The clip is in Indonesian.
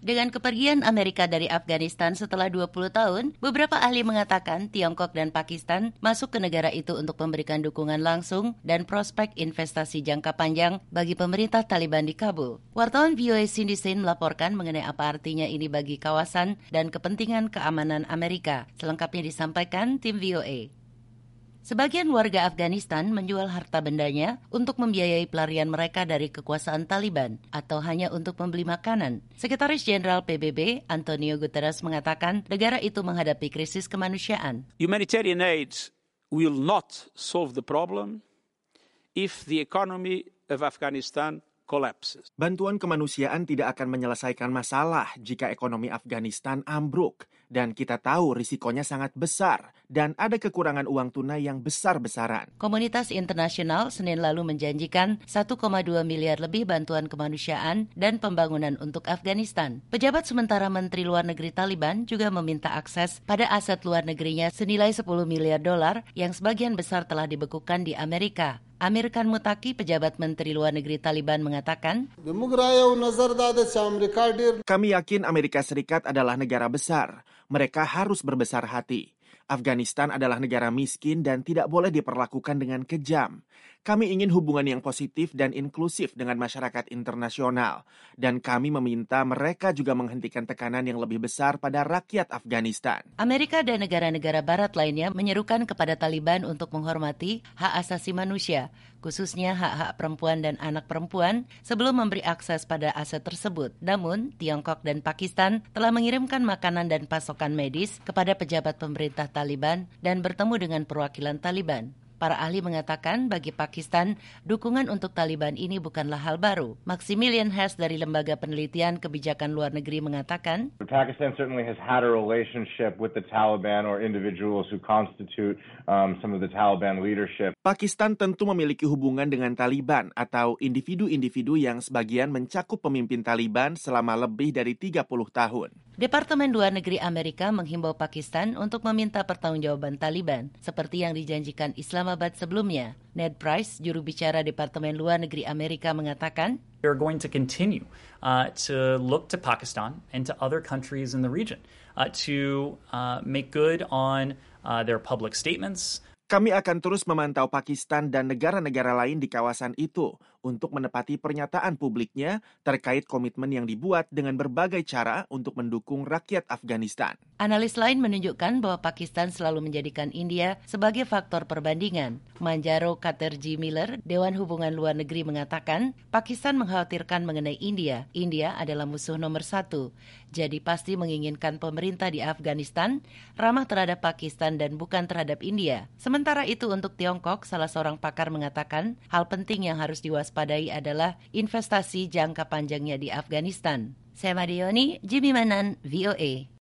Dengan kepergian Amerika dari Afghanistan setelah 20 tahun, beberapa ahli mengatakan Tiongkok dan Pakistan masuk ke negara itu untuk memberikan dukungan langsung dan prospek investasi jangka panjang bagi pemerintah Taliban di Kabul. Wartawan VOA Cindy Sain melaporkan mengenai apa artinya ini bagi kawasan dan kepentingan keamanan Amerika. Selengkapnya disampaikan tim VOA. Sebagian warga Afghanistan menjual harta bendanya untuk membiayai pelarian mereka dari kekuasaan Taliban atau hanya untuk membeli makanan. Sekretaris Jenderal PBB, Antonio Guterres, mengatakan negara itu menghadapi krisis kemanusiaan. Humanitarian aid will not solve the problem if the economy of Afghanistan collapses. Bantuan kemanusiaan tidak akan menyelesaikan masalah jika ekonomi Afghanistan ambruk. Dan kita tahu risikonya sangat besar dan ada kekurangan uang tunai yang besar-besaran. Komunitas internasional Senin lalu menjanjikan 1,2 miliar lebih bantuan kemanusiaan dan pembangunan untuk Afghanistan. Pejabat sementara Menteri Luar Negeri Taliban juga meminta akses pada aset luar negerinya senilai 10 miliar dolar yang sebagian besar telah dibekukan di Amerika. Amir Khan Muttaqi, pejabat Menteri Luar Negeri Taliban, mengatakan, kami yakin Amerika Serikat adalah negara besar. Mereka harus berbesar hati. Afghanistan adalah negara miskin dan tidak boleh diperlakukan dengan kejam. Kami ingin hubungan yang positif dan inklusif dengan masyarakat internasional. Dan kami meminta mereka juga menghentikan tekanan yang lebih besar pada rakyat Afghanistan. Amerika dan negara-negara barat lainnya menyerukan kepada Taliban untuk menghormati hak asasi manusia, khususnya hak-hak perempuan dan anak perempuan, sebelum memberi akses pada aset tersebut. Namun, Tiongkok dan Pakistan telah mengirimkan makanan dan pasokan medis kepada pejabat pemerintah Taliban dan bertemu dengan perwakilan Taliban. Para ahli mengatakan bagi Pakistan, dukungan untuk Taliban ini bukanlah hal baru. Maximilian Hess dari Lembaga Penelitian Kebijakan Luar Negeri mengatakan, Pakistan certainly has had a relationship with the Taliban or individuals who constitute some of the Taliban leadership. Pakistan tentu memiliki hubungan dengan Taliban atau individu-individu yang sebagian mencakup pemimpin Taliban selama lebih dari 30 tahun. Departemen Luar Negeri Amerika menghimbau Pakistan untuk meminta pertanggungjawaban Taliban, seperti yang dijanjikan Islamabad sebelumnya. Ned Price, juru bicara Departemen Luar Negeri Amerika, mengatakan, We are going to continue to look to Pakistan and to other countries in the region to make good on their public statements. Kami akan terus memantau Pakistan dan negara-negara lain di kawasan itu untuk menepati pernyataan publiknya terkait komitmen yang dibuat dengan berbagai cara untuk mendukung rakyat Afghanistan. Analis lain menunjukkan bahwa Pakistan selalu menjadikan India sebagai faktor perbandingan. Manjaro Chatterjee Miller, Dewan Hubungan Luar Negeri, mengatakan Pakistan mengkhawatirkan mengenai India. India adalah musuh nomor 1. Jadi pasti menginginkan pemerintah di Afghanistan ramah terhadap Pakistan dan bukan terhadap India. Sementara itu untuk Tiongkok, salah seorang pakar mengatakan hal penting yang harus diwaspadai adalah investasi jangka panjangnya di Afghanistan. Saya Madioni, Jimmy Manan, VOA.